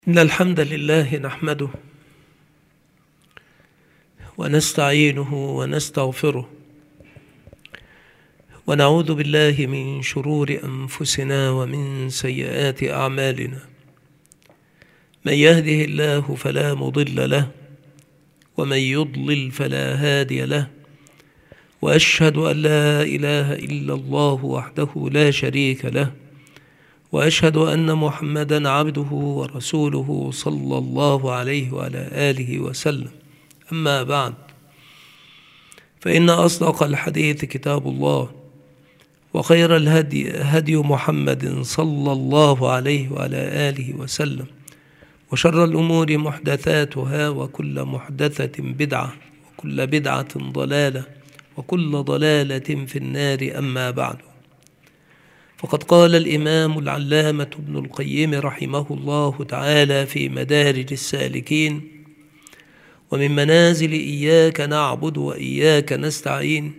إن الحمد لله نحمده ونستعينه ونستغفره ونعوذ بالله من شرور أنفسنا ومن سيئات أعمالنا. من يهده الله فلا مضل له ومن يضلل فلا هادي له، وأشهد أن لا إله إلا الله وحده لا شريك له، وأشهد أن محمدا عبده ورسوله صلى الله عليه وعلى آله وسلم. أما بعد، فإن أصدق الحديث كتاب الله، وخير الهدي هدي محمد صلى الله عليه وعلى آله وسلم، وشر الأمور محدثاتها، وكل محدثة بدعة، وكل بدعة ضلالة، وكل ضلالة في النار. أما بعد، فقد قال الإمام العلامة ابن القيم رحمه الله تعالى في مدارج السالكين: ومن منازل إياك نعبد وإياك نستعين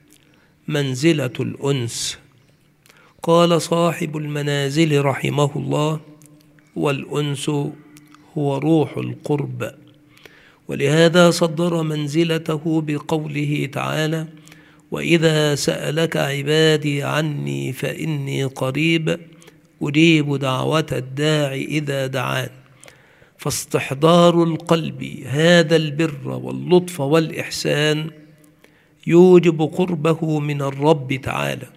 منزلة الأنس. قال صاحب المنازل رحمه الله: والأنس هو روح القرب. ولهذا صدر منزلته بقوله تعالى: وإذا سألك عبادي عني فإني قريب أجيب دعوة الداع إذا دعان. فاستحضار القلب هذا البر واللطف والإحسان يوجب قربه من الرب تعالى،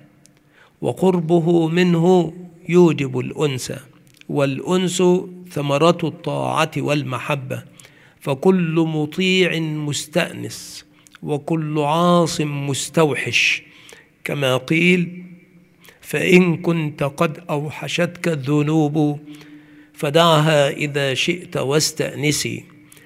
وقربه منه يوجب الأنس، والأنس ثمرة الطاعة والمحبة. فكل مطيع مستأنس، وكل عاص مستوحش، كما قيل: فإن كنت قد أوحشتك الذنوب فدعها إذا شئت واستأنسي.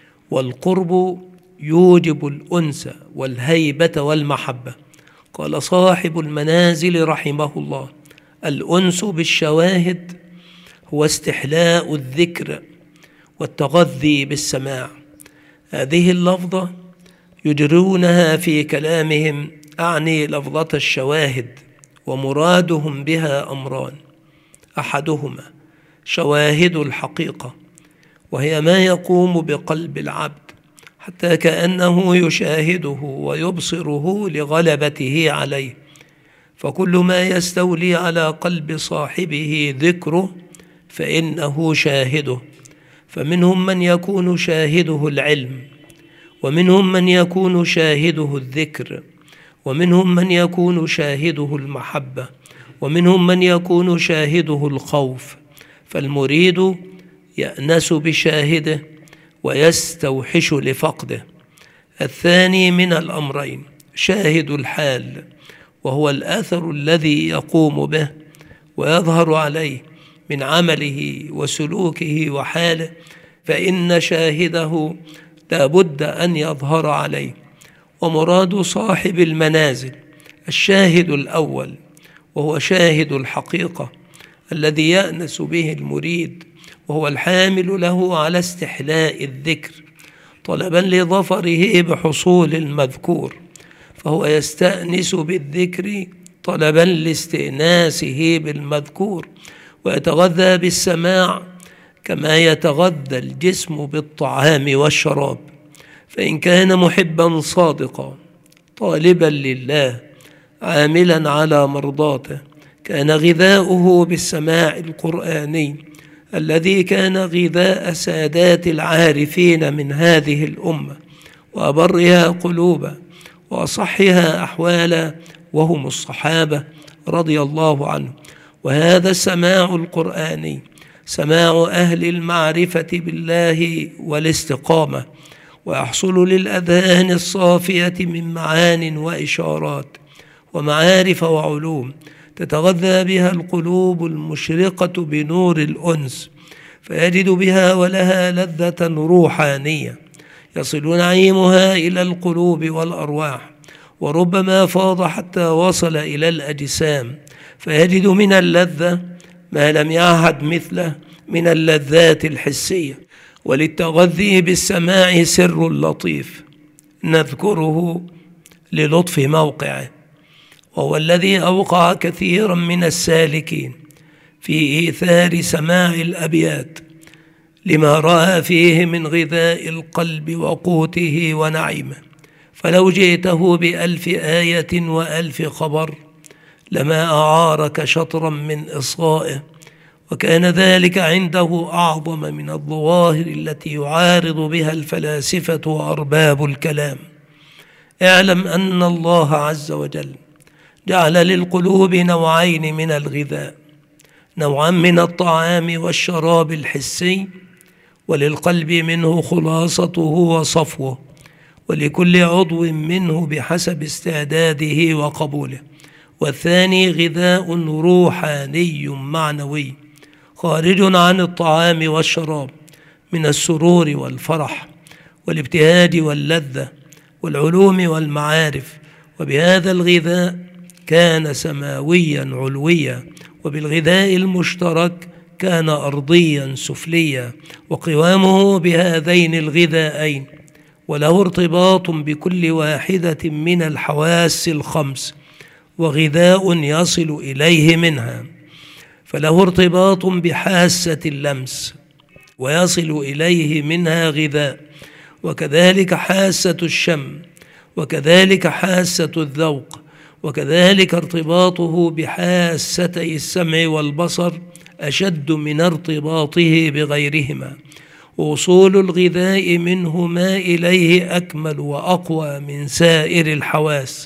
والقرب يوجب الأنس والهيبة والمحبة. قال صاحب المنازل رحمه الله: الأنس بالشواهد هو استحلاء الذكر والتغذي بالسماع. هذه اللفظة يجرونها في كلامهم، أعني لفظة الشواهد، ومرادهم بها أمران: أحدهما شواهد الحقيقة، وهي ما يقوم بقلب العبد حتى كأنه يشاهده ويبصره لغلبته عليه. فكل ما يستولي على قلب صاحبه ذكره فإنه شاهده. فمنهم من يكون شاهده العلم، ومنهم من يكون شاهده الذكر، ومنهم من يكون شاهده المحبة، ومنهم من يكون شاهده الخوف. فالمريد يأنس بشاهده ويستوحش لفقده. الثاني من الأمرين شاهد الحال، وهو الأثر الذي يقوم به ويظهر عليه من عمله وسلوكه وحاله، فإن شاهده لا بد أن يظهر عليه. ومراد صاحب المنازل الشاهد الأول، وهو شاهد الحقيقة الذي يأنس به المريد، وهو الحامل له على استحلاء الذكر طلبا لظفره بحصول المذكور، فهو يستأنس بالذكر طلبا لاستئناسه بالمذكور، ويتغذى بالسماع كما يتغذى الجسم بالطعام والشراب. فإن كان محبا صادقا طالبا لله عاملا على مرضاته، كان غذاؤه بالسماع القرآني الذي كان غذاء سادات العارفين من هذه الأمة، وأبرها قلوبا وأصحها أحوالا، وهم الصحابة رضي الله عنهم. وهذا السماع القرآني سماع أهل المعرفة بالله والاستقامة، ويحصل للأذهان الصافية من معان وإشارات ومعارف وعلوم تتغذى بها القلوب المشرقة بنور الأنس، فيجد بها ولها لذة روحانية يصل نعيمها إلى القلوب والأرواح، وربما فاض حتى وصل إلى الأجسام، فيجد من اللذة ما لم يعهد مثله من اللذات الحسية. وللتغذي بالسماع سر لطيف نذكره للطف موقعه، وهو الذي أوقع كثيرا من السالكين في إيثار سماع الأبيات لما رأى فيه من غذاء القلب وقوته ونعيمه. فلو جئته ب1000 آية و1000 خبر لما أعارك شطرا من إصغائه، وكان ذلك عنده أعظم من الظواهر التي يعارض بها الفلاسفة وأرباب الكلام. اعلم أن الله عز وجل جعل للقلوب نوعين من الغذاء، نوعا من الطعام والشراب الحسي، وللقلب منه خلاصته وصفوه، ولكل عضو منه بحسب استعداده وقبوله. والثاني غذاء روحاني معنوي خارج عن الطعام والشراب، من السرور والفرح والابتهاج واللذة والعلوم والمعارف. وبهذا الغذاء كان سماويا علويا، وبالغذاء المشترك كان أرضيا سفليا، وقوامه بهذين الغذائين، وله ارتباط بكل واحدة من الحواس الخمس وغذاء يصل إليه منها. فله ارتباط بحاسة اللمس ويصل إليه منها غذاء، وكذلك حاسة الشم، وكذلك حاسة الذوق، وكذلك ارتباطه بحاستي السمع والبصر أشد من ارتباطه بغيرهما. ووصول الغذاء منهما إليه أكمل وأقوى من سائر الحواس،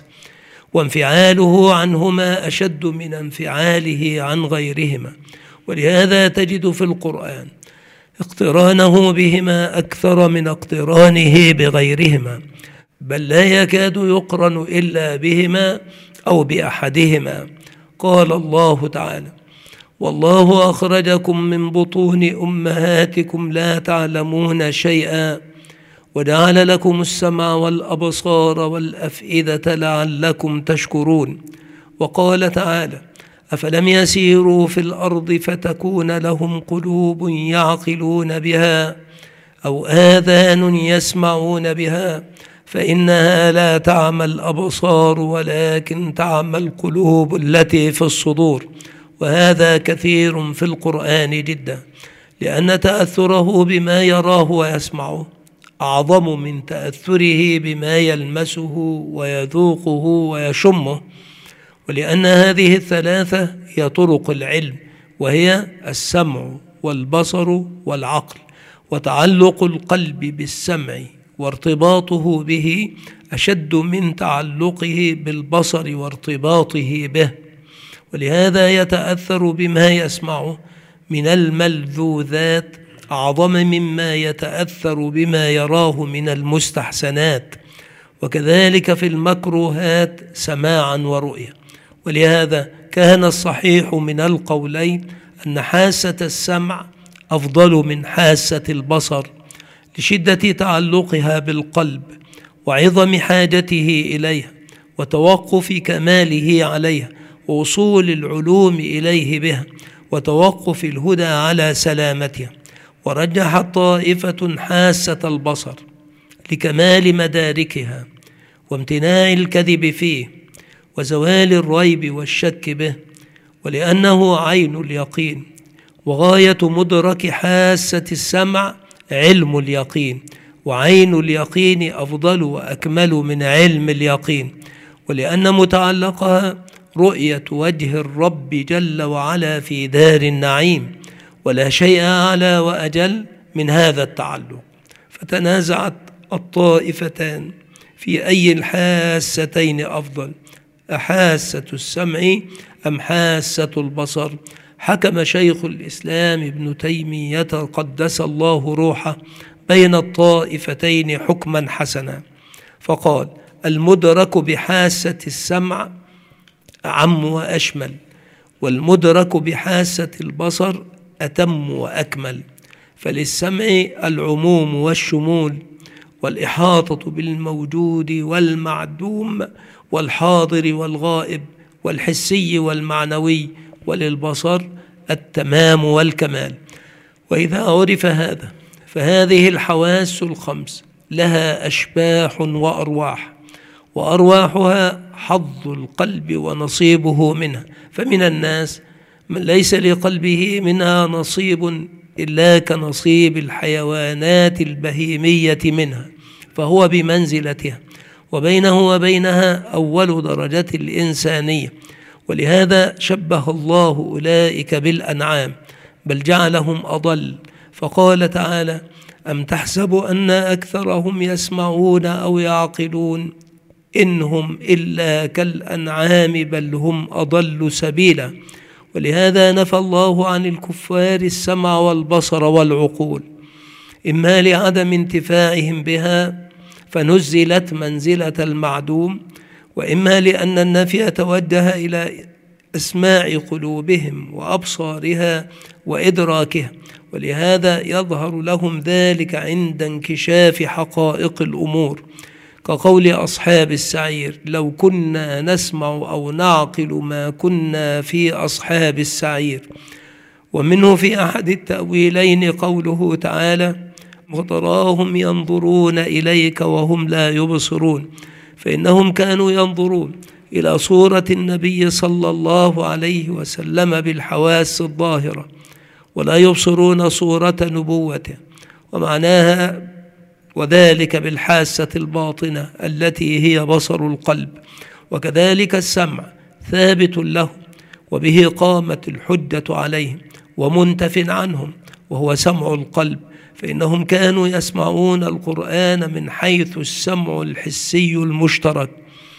وانفعاله عنهما أشد من انفعاله عن غيرهما. ولهذا تجد في القرآن اقترانه بهما أكثر من اقترانه بغيرهما، بل لا يكاد يقرن إلا بهما أو بأحدهما. قال الله تعالى: والله أخرجكم من بطون أمهاتكم لا تعلمون شيئا وجعل لكم السمع والأبصار والأفئدة لعلكم تشكرون. وقال تعالى: أفلم يسيروا في الأرض فتكون لهم قلوب يعقلون بها أو آذان يسمعون بها فإنها لا تعمى الأبصار ولكن تعمى القلوب التي في الصدور. وهذا كثير في القرآن جدا، لأن تأثره بما يراه ويسمعه أعظم من تأثره بما يلمسه ويذوقه ويشمه. ولأن هذه الثلاثة هي طرق العلم، وهي السمع والبصر والعقل، وتعلق القلب بالسمع وارتباطه به أشد من تعلقه بالبصر وارتباطه به. ولهذا يتأثر بما يسمعه من الملذوذات أعظم مما يتأثر بما يراه من المستحسنات، وكذلك في المكروهات سماعا ورؤية. ولهذا كان الصحيح من القولين أن حاسة السمع أفضل من حاسة البصر، لشدة تعلقها بالقلب وعظم حاجته إليها وتوقف كماله عليها ووصول العلوم إليه بها وتوقف الهدى على سلامتها. ورجحت طائفة حاسة البصر لكمال مداركها وامتناع الكذب فيه وزوال الريب والشك به، ولأنه عين اليقين. وغاية مدرك حاسة السمع علم اليقين، وعين اليقين أفضل وأكمل من علم اليقين، ولأن متعلقها رؤية وجه الرب جل وعلا في دار النعيم، ولا شيء أعلى وأجل من هذا التعلق. فتنازعت الطائفتان في أي الحاستين أفضل، أحاسة السمع أم حاسة البصر؟ حكم شيخ الإسلام ابن تيمية قدس الله روحه بين الطائفتين حكما حسنا، فقال: المدرك بحاسة السمع أعم وأشمل، والمدرك بحاسة البصر أتم وأكمل. فللسمع العموم والشمول والإحاطة بالموجود والمعدوم والحاضر والغائب والحسي والمعنوي، وللبصر التمام والكمال. وإذا عرف هذا فهذه الحواس الخمس لها أشباح وأرواح، وأرواحها حظ القلب ونصيبه منها. فمن الناس من ليس لقلبه منها نصيب إلا كنصيب الحيوانات البهيمية منها، فهو بمنزلتها، وبينه وبينها أول درجة الإنسانية. ولهذا شبه الله أولئك بالأنعام، بل جعلهم أضل، فقال تعالى: أم تحسب أن أكثرهم يسمعون أو يعقلون إنهم إلا كالأنعام بل هم أضل سبيلا. ولهذا نفى الله عن الكفار السمع والبصر والعقول، إما لعدم انتفاعهم بها فنزلت منزلة المعدوم، وإما لأن النفي توجه إلى إسماع قلوبهم وأبصارها وإدراكها، ولهذا يظهر لهم ذلك عند انكشاف حقائق الأمور، كقول أصحاب السعير: لو كنا نسمع أو نعقل ما كنا في أصحاب السعير. ومنه في أحد التأويلين قوله تعالى: وتراهم ينظرون إليك وهم لا يبصرون، فإنهم كانوا ينظرون إلى صورة النبي صلى الله عليه وسلم بالحواس الظاهرة، ولا يبصرون صورة نبوته، ومعناها وذلك بالحاسة الباطنة التي هي بصر القلب. وكذلك السمع ثابت له، وبه قامت الحجة عليهم، ومنتف عنهم، وهو سمع القلب، فإنهم كانوا يسمعون القرآن من حيث السمع الحسي المشترك،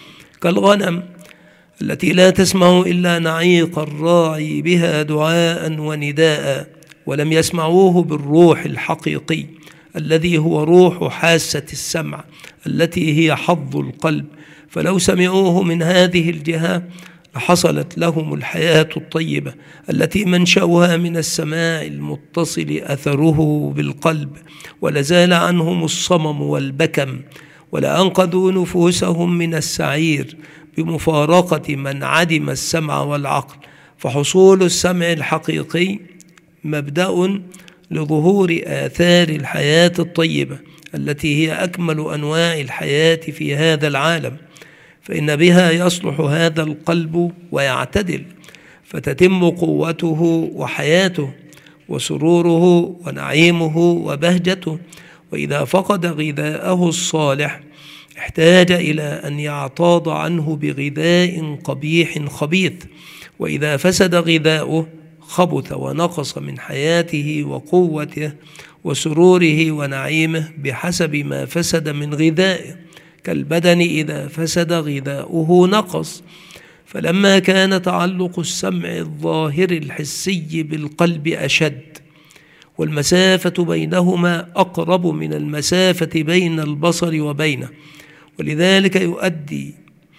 كالغنم التي لا تسمع إلا نعيق الراعي بها دعاء ونداء، ولم يسمعوه بالروح الحقيقي الذي هو روح حاسة السمع التي هي حظ القلب، فلو سمعوه من هذه الجهة لحصلت لهم الحياة الطيبة التي منشأها من السماع المتصل أثره بالقلب، ولزال عنهم الصمم والبكم، ولأنقذوا نفوسهم من السعير بمفارقة من عدم السمع والعقل. فحصول السمع الحقيقي مبدأ لظهور آثار الحياة الطيبة التي هي أكمل أنواع الحياة في هذا العالم، فإن بها يصلح هذا القلب ويعتدل، فتتم قوته وحياته وسروره ونعيمه وبهجته. وإذا فقد غذاءه الصالح احتاج إلى أن يعتاض عنه بغذاء قبيح خبيث، وإذا فسد غذاؤه خبث ونقص من حياته وقوته وسروره ونعيمه بحسب ما فسد من غذائه، كالبدن إذا فسد غذاؤه نقص. فلما كان تعلق السمع الظاهر الحسي بالقلب أشد، والمسافة بينهما أقرب من المسافة بين البصر وبينه، ولذلك يؤدي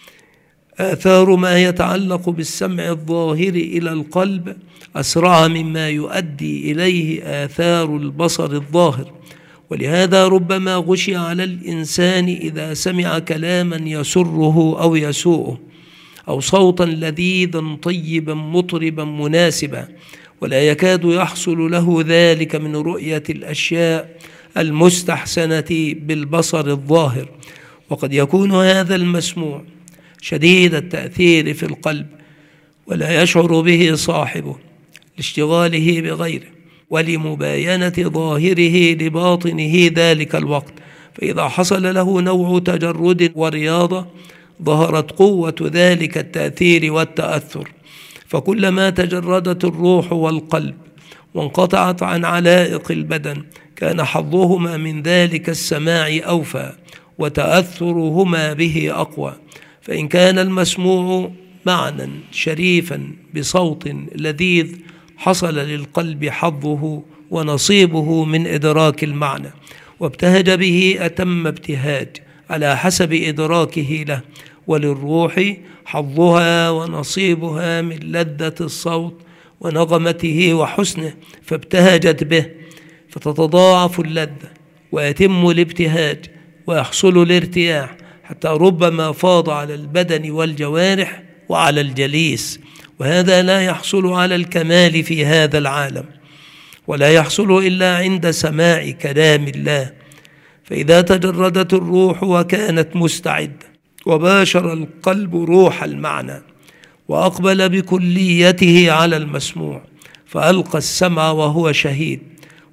آثار ما يتعلق بالسمع الظاهر إلى القلب أسرع مما يؤدي إليه آثار البصر الظاهر. ولهذا ربما غشي على الإنسان إذا سمع كلاما يسره أو يسوءه، أو صوتا لذيذا طيبا مطربا مناسبا، ولا يكاد يحصل له ذلك من رؤية الأشياء المستحسنة بالبصر الظاهر. وقد يكون هذا المسموع شديد التأثير في القلب ولا يشعر به صاحبه لاشتغاله بغيره ولمباينة ظاهره لباطنه ذلك الوقت، فإذا حصل له نوع تجرد ورياضة ظهرت قوة ذلك التأثير والتأثر. فكلما تجردت الروح والقلب وانقطعت عن علائق البدن كان حظهما من ذلك السماع أوفى وتأثرهما به أقوى. فإن كان المسموع معنى شريفا بصوت لذيذ حصل للقلب حظه ونصيبه من إدراك المعنى، وابتهج به أتم ابتهاج على حسب إدراكه له، وللروح حظها ونصيبها من لذة الصوت ونغمته وحسنه، فابتهجت به فتتضاعف اللذة ويتم الابتهاج ويحصل الارتياح، حتى ربما فاض على البدن والجوارح وعلى الجليس. وهذا لا يحصل على الكمال في هذا العالم، ولا يحصل إلا عند سماع كلام الله. فإذا تجردت الروح وكانت مستعدة وباشر القلب روح المعنى وأقبل بكليته على المسموع، فألقى السمع وهو شهيد،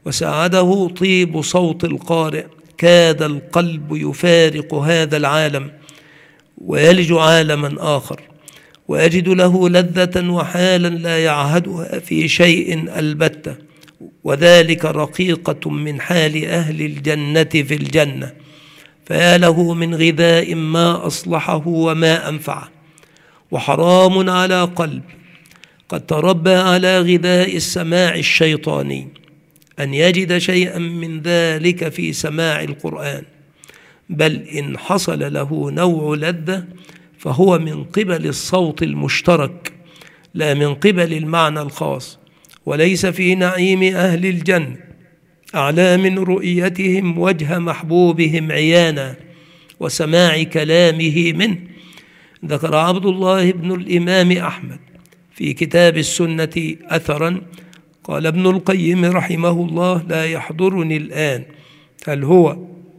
وساعده طيب صوت القارئ، كاد القلب يفارق هذا العالم ويلج عالما آخر، ويجد له لذة وحالا لا يعهدها في شيء البتة، وذلك رقيقة من حال أهل الجنة في الجنة. فيا له من غذاء ما أصلحه وما أنفعه. وحرام على قلب قد تربى على غذاء السماع الشيطاني أن يجد شيئا من ذلك في سماع القرآن، بل إن حصل له نوع لذة فهو من قبل الصوت المشترك لا من قبل المعنى الخاص. وليس في نعيم أهل الجنة أعلى من رؤيتهم وجه محبوبهم عيانا وسماع كلامه منه. ذكر عبد الله بن الإمام أحمد في كتاب السنة أثرا قال ابن القيم رحمه الله: لا يحضرني الآن هل هو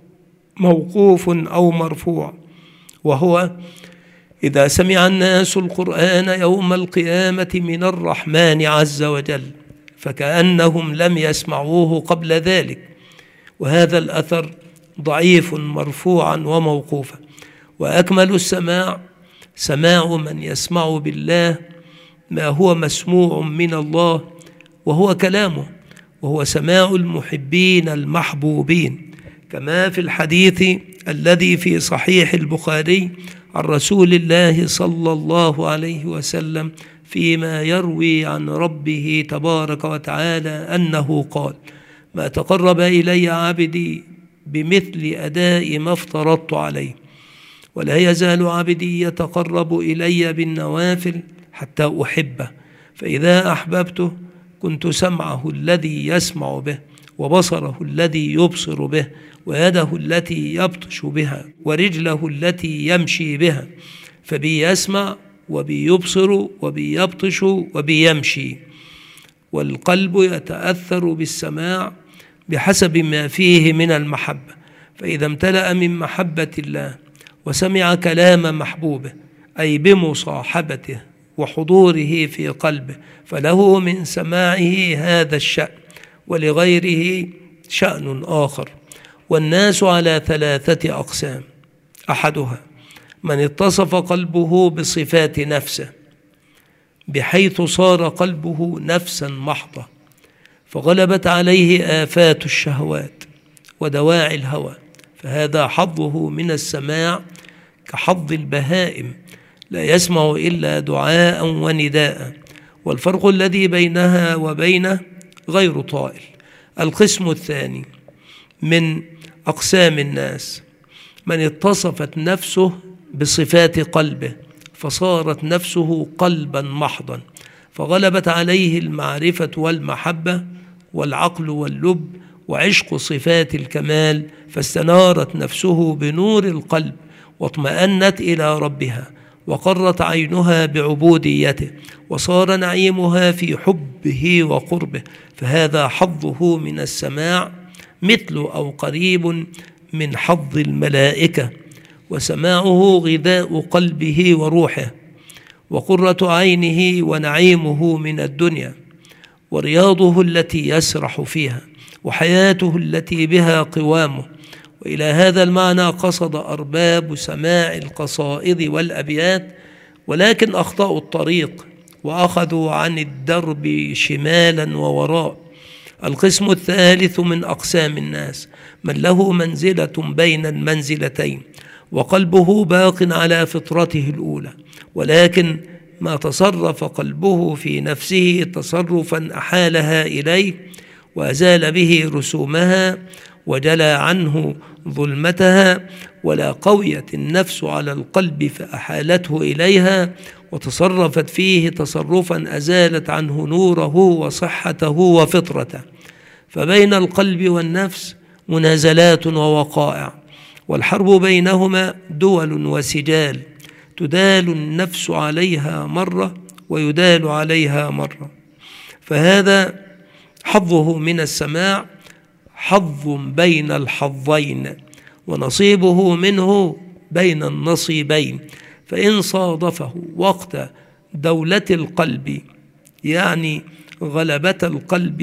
موقوف أو مرفوع، وهو: إذا سمع الناس القرآن يوم القيامة من الرحمن عز وجل فكأنهم لم يسمعوه قبل ذلك. وهذا الأثر ضعيف مرفوعا وموقوفا. وأكمل السماع سماع من يسمع بالله ما هو مسموع من الله وهو كلامه، وهو سماع المحبين المحبوبين، كما في الحديث الذي في صحيح البخاري عن رسول الله صلى الله عليه وسلم فيما يروي عن ربه تبارك وتعالى أنه قال: ما تقرب إلي عبدي بمثل أداء ما افترضت عليه، ولا يزال عبدي يتقرب إلي بالنوافل حتى أحبه، فإذا أحببته كنت سمعه الذي يسمع به، وبصره الذي يبصر به، ويده التي يبطش بها، ورجله التي يمشي بها. فبي يسمع وبي يبصر وبي يبطش وبي يمشي. والقلب يتأثر بالسماع بحسب ما فيه من المحبة، فإذا امتلأ من محبة الله وسمع كلام محبوبه أي بمصاحبته وحضوره في قلبه فله من سماعه هذا الشأن، ولغيره شأن آخر. والناس على 3 أقسام: أحدها من اتصف قلبه بصفات نفسه بحيث صار قلبه نفسا محضة فغلبت عليه آفات الشهوات ودواعي الهوى، فهذا حظه من السماع كحظ البهائم لا يسمع إلا دعاء ونداء، والفرق الذي بينها وبينه غير طائل. القسم الثاني من أقسام الناس من اتصفت نفسه بصفات قلبه فصارت نفسه قلبا محضا فغلبت عليه المعرفة والمحبة والعقل واللب وعشق صفات الكمال، فاستنارت نفسه بنور القلب واطمأنت إلى ربها وقرت عينها بعبوديته، وصار نعيمها في حبه وقربه، فهذا حظه من السماع مثل أو قريب من حظ الملائكة، وسماعه غذاء قلبه وروحه وقرة عينه ونعيمه من الدنيا ورياضه التي يسرح فيها وحياته التي بها قوامه. وإلى هذا المعنى قصد أرباب سماع القصائد والأبيات، ولكن أخطأوا الطريق وأخذوا عن الدرب شمالا ووراء. القسم الثالث من أقسام الناس من له منزلة بين المنزلتين وقلبه باق على فطرته الأولى، ولكن ما تصرف قلبه في نفسه تصرفا أحالها إليه وأزال به رسومها وجلى عنه ظلمتها، ولا قويت النفس على القلب فأحالته إليها وتصرفت فيه تصرفا أزالت عنه نوره وصحته وفطرته. فبين القلب والنفس منازلات ووقائع، والحرب بينهما دول وسجال، تدال النفس عليها مرة ويدال عليها مرة. فهذا حظه من السماع حظ بين الحظين، ونصيبه منه بين النصيبين، فإن صادفه وقت دولة القلب يعني غلبة القلب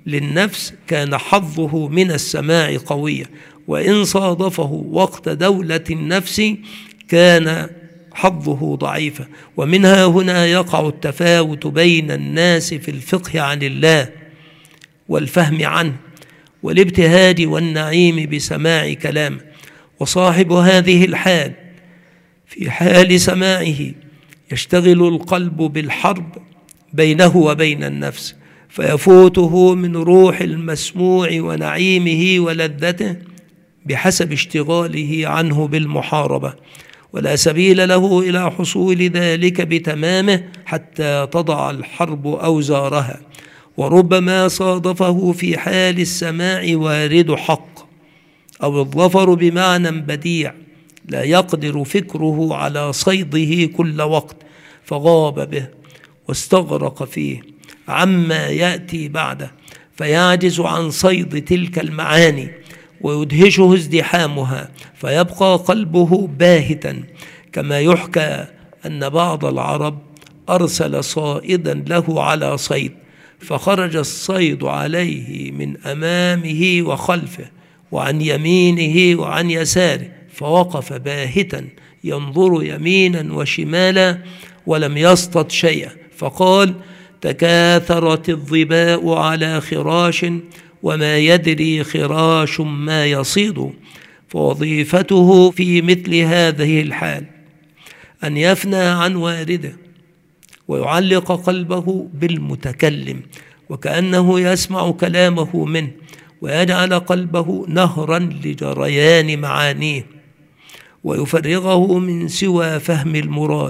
للنفس كان حظه من السماع قويا، وإن صادفه وقت دولة النفس كان حظه ضعيفا. ومنها هنا يقع التفاوت بين الناس في الفقه عن الله والفهم عنه والابتهاج والنعيم بسماع كلامه. وصاحب هذه الحال في حال سماعه يشتغل القلب بالحرب بينه وبين النفس، فيفوته من روح المسموع ونعيمه ولذته بحسب اشتغاله عنه بالمحاربة، ولا سبيل له إلى حصول ذلك بتمامه حتى تضع الحرب أوزارها. وربما صادفه في حال السماع وارد حق أو الظفر بمعنى بديع لا يقدر فكره على صيده كل وقت، فغاب به واستغرق فيه عما يأتي بعده، فيعجز عن صيد تلك المعاني ويدهشه ازدحامها، فيبقى قلبه باهتا. كما يحكى أن بعض العرب أرسل صائدا له على صيد، فخرج الصيد عليه من أمامه وخلفه وعن يمينه وعن يساره، فوقف باهتا ينظر يمينا وشمالا ولم يصطد شيئا، فقال: تكاثرت الظباء على خراش وما يدري خراش ما يصيد. فوظيفته في مثل هذه الحال أن يفنى عن وارده ويعلق قلبه بالمتكلم وكأنه يسمع كلامه منه، ويجعل قلبه نهرا لجريان معانيه، ويفرغه من سوى فهم المراد،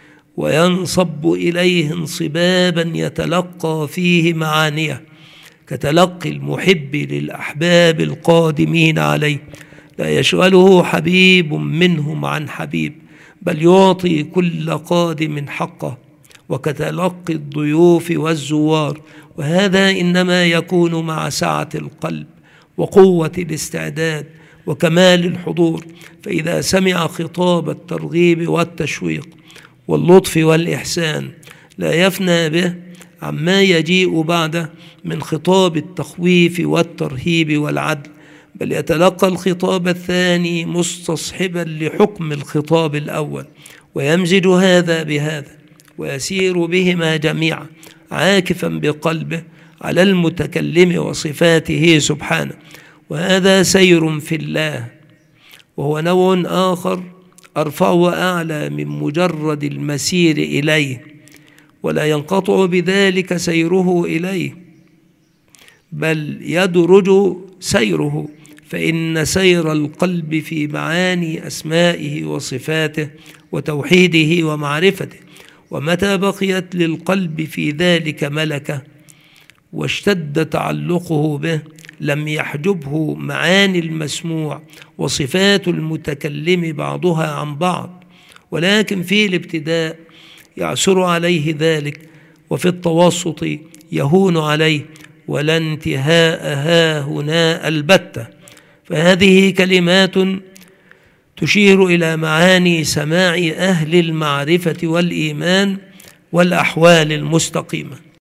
وينصب إليه انصبابا يتلقى فيه معانيه كتلقي المحب للأحباب القادمين عليه، لا يشغله حبيب منهم عن حبيب، بل يعطي كل قادم حقه، وكتلقي الضيوف والزوار. وهذا إنما يكون مع سعة القلب وقوة الاستعداد وكمال الحضور. فإذا سمع خطاب الترغيب والتشويق واللطف والإحسان لا يفنى به عما يجيء بعده من خطاب التخويف والترهيب والعدل، بل يتلقى الخطاب الثاني مستصحبا لحكم الخطاب الأول، ويمزج هذا بهذا ويسير بهما جميعا عاكفا بقلبه على المتكلم وصفاته سبحانه. وهذا سير في الله، وهو نوع آخر أرفع وأعلى من مجرد المسير إليه، ولا ينقطع بذلك سيره إليه، بل يدرج سيره، فإن سير القلب في معاني أسمائه وصفاته وتوحيده ومعرفته. ومتى بقيت للقلب في ذلك ملكة واشتد تعلقه به لم يحجبه معاني المسموع وصفات المتكلم بعضها عن بعض، ولكن في الابتداء يعسر عليه ذلك، وفي التوسط يهون عليه، ولا انتهاء ها هنا البتة. فهذه كلمات تشير إلى معاني سماع أهل المعرفة والإيمان والأحوال المستقيمة.